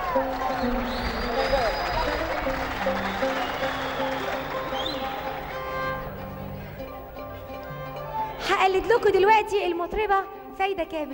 هقلد لكم دلوقتي المطربة فايدة كامل.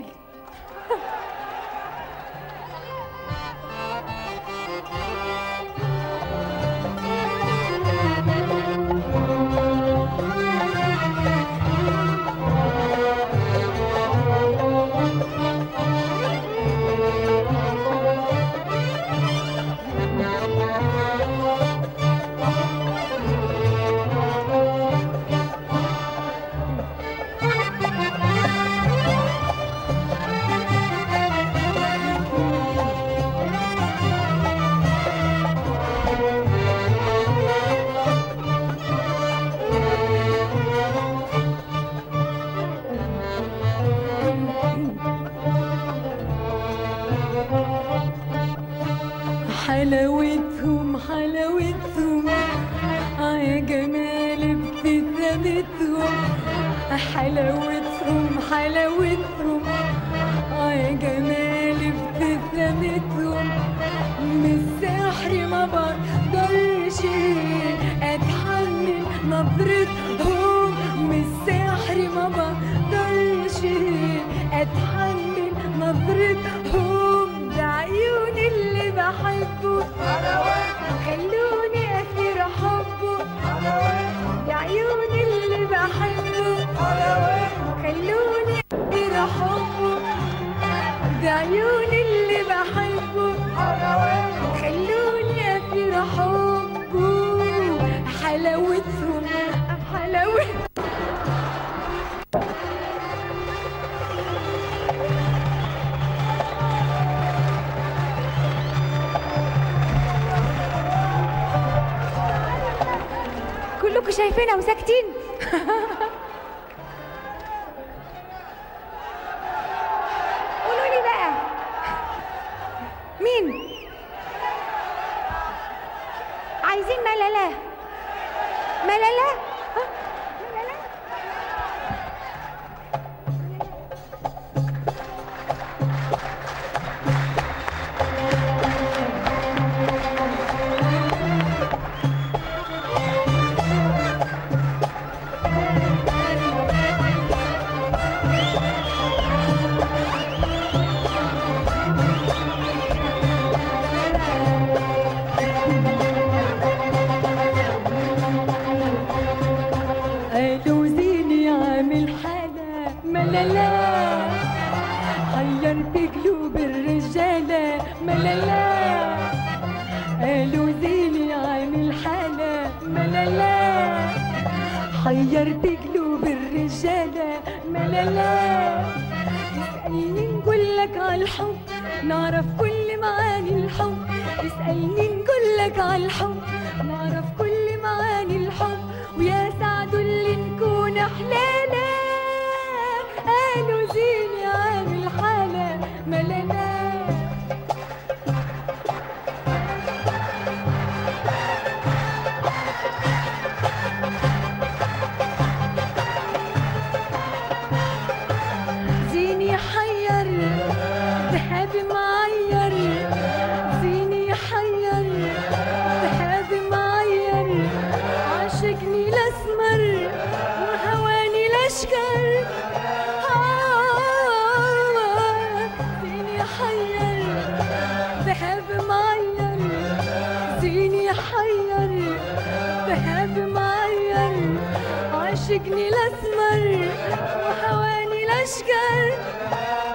حلاوتهم حلاوتهم يا جمال ابتسامتهم، حلاوتهم حلاوتهم يا جمال ابتسامتهم، من السحر ما بقدرش اتحمل نظرتهم، من السحر ما بقدرش اتحمل نظرتهم، ده عيون اللي بحبه خلوني أثير حبه، ده عيون اللي بحبه خلوني أثير حبه، ده عيون اللي بحبه خلوني أثير حبه، حلاوتهم حلاوتهم. كلكم شايفينها وساكتين. قولوا لي بقى مين عايزين ملالة؟ ملالة؟ ملالة؟ قالوا زيني عامل حالة ملالا، حيرت قلوب الرجالة ملالا، قالوا زيني عامل حالة ملالا، حيرت قلوب الرجالة ملالا، اسألني نقولك عالحب نعرف كل معاني الحب، اسألني نقولك عالحب نعرف كل معاني الحب، ويا سعد اللي نكون حلالة، قالوا زيني عامل حالة ملالا. زيني حير ذهب معير، زيني حير ذهب معير، عاشقني الاسمر وهواني الاشقر، زيني حير ذهب معير، زيني حير ذهب معير، عاشقني الاسمر وهواني الاشقر.